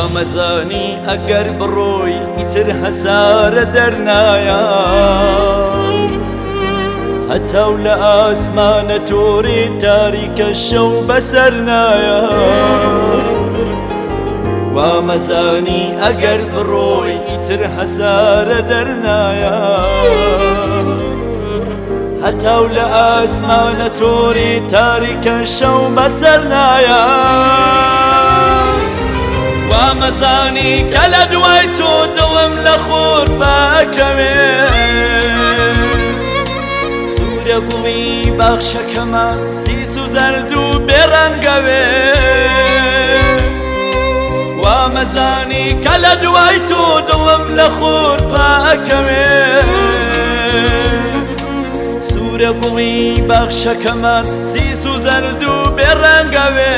وامەزانی ئەگەر بڕۆی ئیتر هەسارە دەرنایە هەتاو لە ئاسمانە تۆری تاریکە شەو بەسەر نایە وامەزانی ئەگەر بڕۆی ئیتر هەسارە دەرنایە هەتاو لە ئاسمانە تۆری تاریکە شەو بەسەر نایە وامەزانی کە لە دوای تۆ دڵم لە خۆر پاکەوێ سوورە گوڵی باخشەکەمە سیس و زەرد و بێڕەنگەوێ وامەزانی کە لە دوای تۆ دڵم لە خۆر پاکەوێ سوورە گوڵی باخشەکەمە سیس و زەرد و بێڕەنگەوێ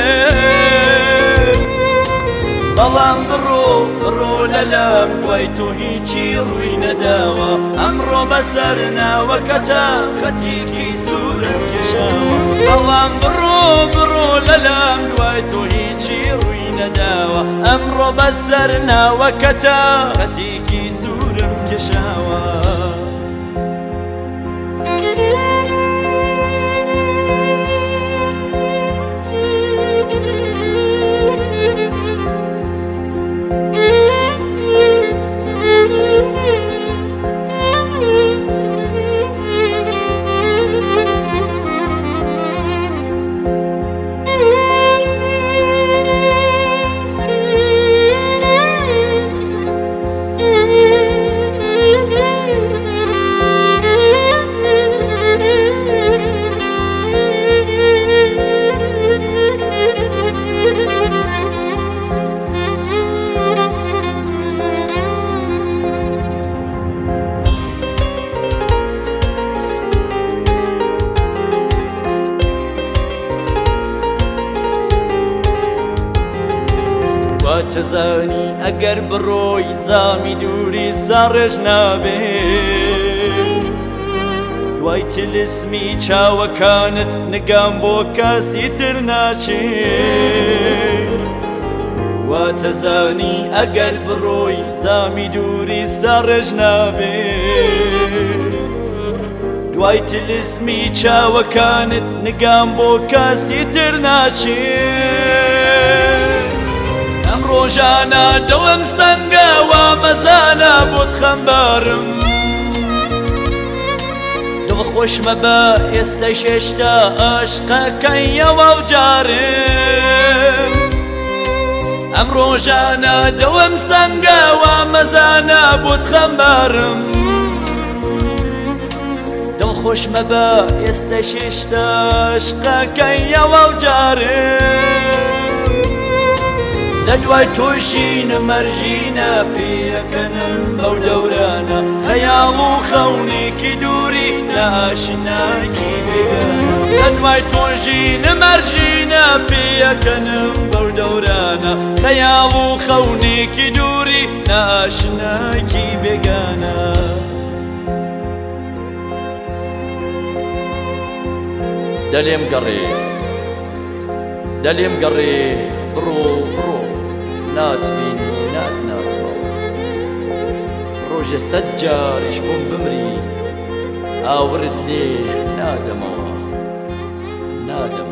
بەڵام بڕۆ لەلام دوای تۆ هیچی ڕووی نەداوە ئەمڕۆ بەسەر ناوەکەتە خەتیکی سوورم کێشاوە بەڵام بڕۆ لەلام دوای تۆ هیچی ڕووی نەداوە ئەمڕۆ بەسەر ناوەکەتە خەتیکی سوورم کێشاوە واتەزانی ئەگەر بڕۆی زامی دووری ساڕێژ نابێ دوای تلسمی چاوەکانت نگام بۆ کاسی تر ناچێ واتەزانی ئەگەر بڕۆی زامی دووری ساڕێژ نابێ دوای تلسمی چاوەکانت نگام بۆ کاسی تر ناچێ ڕۆژانە دڵم سەنگە وامەزانە بۆت خەمبارم دڵخۆشمە بە ئێستەش هێشتا عاشقەکەیەوە جارم ئەم ڕۆژانە دڵم سەنگە وامەزانە بۆت خەمبارم دڵخۆشمە بە ئێستەش هێشتا عاشقەکەیەوە جارم لەدوای تۆشینە مەرژینە پێەکەنم بەو دەورانە خەیاڵ و خەونێکی دووری لە ئاشناکی بێگانە لەدوای تۆژینە مەرژینە پێەکەنم بەو دەورانە خەیاڵ و خەونێکی دووری لە ئاشناکی بێگانە دەلێم گەڕێ بڕۆ ناتبین و ناتناسەوە ڕۆژە سەد جاریش بۆم بمری ئاورت لێ نادەمەوە